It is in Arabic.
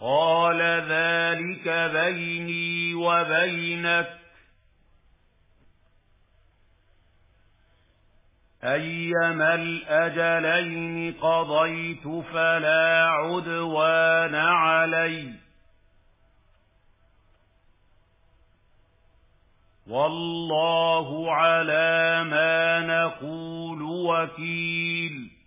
قال ذلك بيني وبينك أيما الأجلين قضيت فلا عدوان علي والله على ما نقول وكيل.